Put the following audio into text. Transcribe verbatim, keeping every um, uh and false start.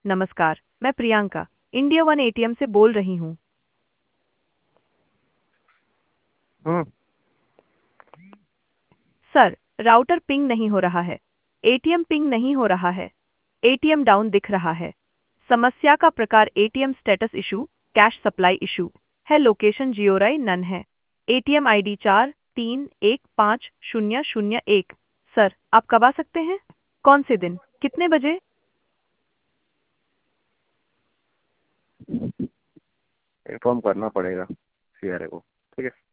नमस्कार, मैं Priyanka India one ATM से बोल रही हूँ। हम्म। सर, राउटर पिंग नहीं हो रहा है। एटीएम पिंग नहीं हो रहा है। एटीएम डाउन दिख रहा है। समस्या का प्रकार ATM status issue, cash supply issue है। लोकेशन जियोराई नन है। एटीएम आईडी चार तीन एक पाँच शून्य शून्य एक। सर, आप कब आ सकते हैं? कौन से दिन? कितने बजे? इन्फॉर्म करना पड़ेगा सीआरए को। ठीक है।